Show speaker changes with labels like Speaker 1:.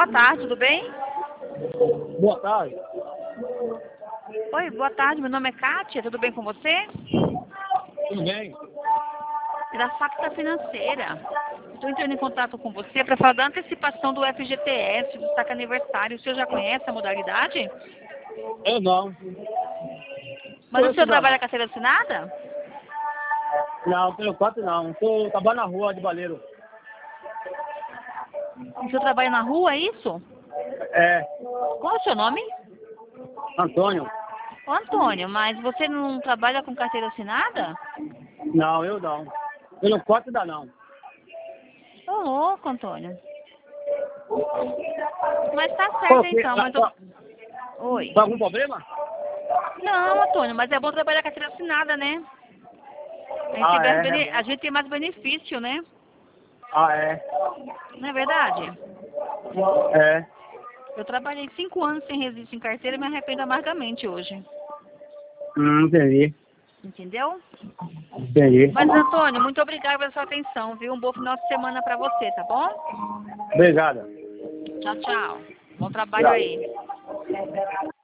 Speaker 1: boa tarde, tudo bem?
Speaker 2: Boa tarde.
Speaker 1: Oi, boa tarde, meu nome é Kátia, tudo bem com você?
Speaker 2: Tudo bem?
Speaker 1: É da Facta Financeira. Estou entrando em contato com você para falar da antecipação do FGTS, do destaque aniversário. O senhor já conhece a modalidade?
Speaker 2: Eu não.
Speaker 1: Mas o
Speaker 2: Eu
Speaker 1: senhor
Speaker 2: não.
Speaker 1: trabalha carteira assinada?
Speaker 2: Não, pelo quanto não. Estou trabalhando na rua de baleiro.
Speaker 1: O senhor trabalha na rua, é isso?
Speaker 2: É,
Speaker 1: Qual é o seu nome?
Speaker 2: Antônio.
Speaker 1: Ô, Antônio, mas você não trabalha com carteira assinada?
Speaker 2: Não, eu não. Pelo quanto ainda não.
Speaker 1: Ô, louco, Antônio. Mas tá certo
Speaker 2: Por quê?
Speaker 1: então, mas eu... Oi.
Speaker 2: Tem algum problema?
Speaker 1: Não, Antônio, mas é bom trabalhar com carteira assinada, né? A gente tem mais benefício, né?
Speaker 2: Ah, é.
Speaker 1: Não é verdade?
Speaker 2: É.
Speaker 1: Eu trabalhei 5 anos sem registro em carteira e me arrependo amargamente hoje.
Speaker 2: Entendi.
Speaker 1: Entendeu?
Speaker 2: Entendi.
Speaker 1: Mas, Antônio, muito obrigada pela sua atenção, viu? Um bom final de semana pra você, tá bom?
Speaker 2: Obrigado.
Speaker 1: Tchau, tchau. Bom trabalho aí.